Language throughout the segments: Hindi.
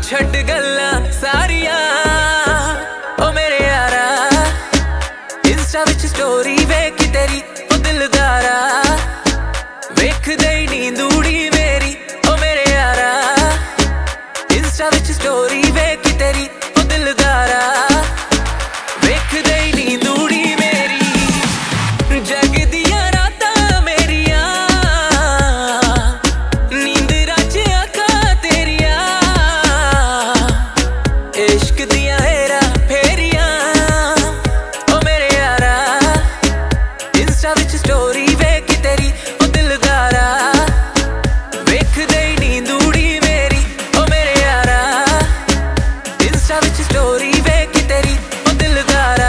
छड्ड गल्लां सारियां ओ मेरे यारा इंस्टा विच स्टोरी वेख तेरी ओ दिलदारा वेखदे ही नींद उड़ी मेरी ओ मेरे यारा इंस्टा विच स्टोरी वेख तेरी ओ दिलदारा वेखदे ही नींद उड़ी मेरी जग दियां रातां मेरियां नींद रच अखां तेरियां इश्क दियां हेरा फेरियां ओ मेरे यारा इंस्टा विच स्टोरी वेख तेरी ओ दिलदारा वेखदे ही नींद उड़ी मेरी ओ मेरे यारा इंस्टा विच स्टोरी वेख तेरी ओ दिलदारा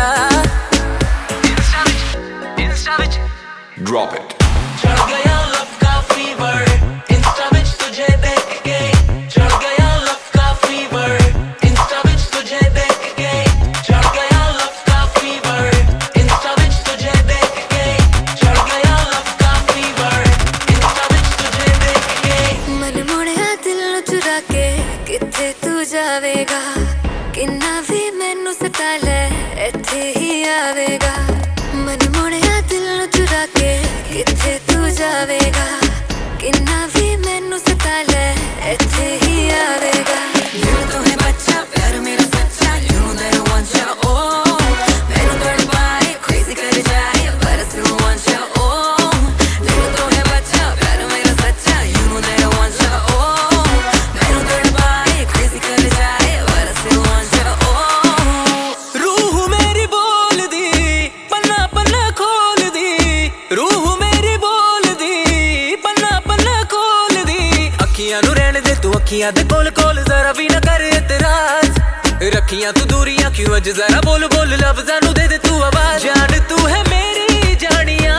इंस्टा विच Drop it. चढ़ गया लव का फीवर इंस्टा विच तुझे देख के चढ़ गया लव का फीवर इंस्टा विच तुझे देख के चढ़ गया लव का फीवर इंस्टा विच तुझे देख के चढ़ गया लव का फीवर इंस्टा विच तुझे देख के मन मुड़िया दिल नू चुरा के किथे तू जावेगा किन्ना भी मैनू सता ले इत्थे ही आवेगा मन मुड़िया दिल नू चुरा के किथे तू जावेगा किन्ना भी मैनू सता ले इत्थे ही आवेगा You तो है बच्चा प्यार मेरा सच्चा You know that I want ya oh मैनू तड़पाए crazy कर जाए but I still want ya oh You तो है बच्चा प्यार मेरा सच्चा You know that I want ya oh मैनू तड़पाए crazy कर जाए but I still want ya oh रूह मेरी बोल दी पन्ना पन्ना खोल दी रूह मेरी बोल दी पन्ना पन्ना खोल दी अखियां नू रहने दे तू अखियां दे कोल कोल जरा भी ना कर इतराज रखियां तू दूरियां क्यों अज जरा बोल बोल लफ्जां नू दे तू आवाज जान तू है मेरी जानिया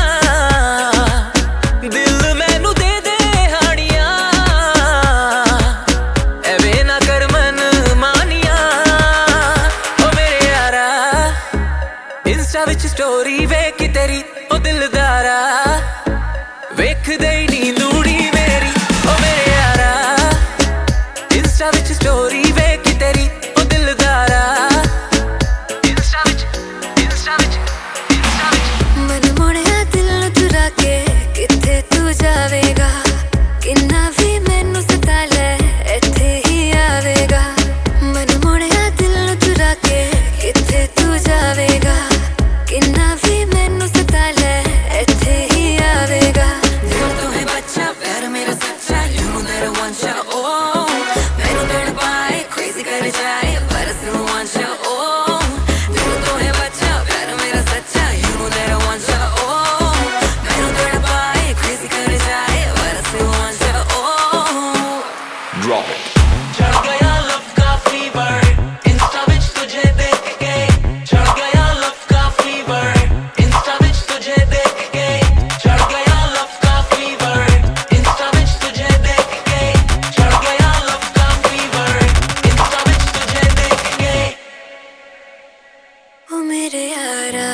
दिल मैनू दे दे हानिया एवे ना कर मन मानिया ओ मेरे यारा इंस्टा विच स्टोरी वेख तेरी ओ दिलदारा वेखदे ही नींद उड़ी मेरी ओ मेरे यारा इंस्टा विच स्टोरी वेख तेरी ओ दिलदारा इंस्टा विच मन मुड़िया दिल नू चुरा के किथे तू जावेगा किन्ना भी मैनू सता ले इत्थे ही आवेगा मन मुड़िया दिल नू चुरा के किथे तू जावेगा किन्ना भी मैनू सता ले इत्थे ही आवेगा You तो है बच्चा प्यार मेरा सच्चा You know that I want ya oh मैनू तड़पाए crazy कर जाए but I still want ya oh You तो है बच्चा प्यार मेरा सच्चा You know that I want ya oh मैनू तड़पाए crazy कर जाए but I still want ya oh Drop it. चढ़ गया लव का फीवर इंस्टा विच तुझे देख के चढ़ गया लव का फीवर इंस्टा विच तुझे देख के चढ़ गया लव का फीवर इंस्टा विच तुझे देख के चढ़ गया लव का फीवर इंस्टा विच तुझे देख के ओ मेरे यारा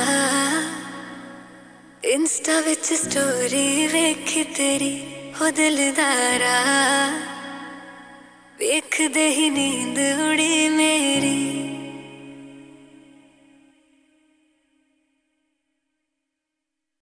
इंस्टा विच स्टोरी वेख तेरी ओ दिलदारा वेखदे ही नींद उड़ी मेरी।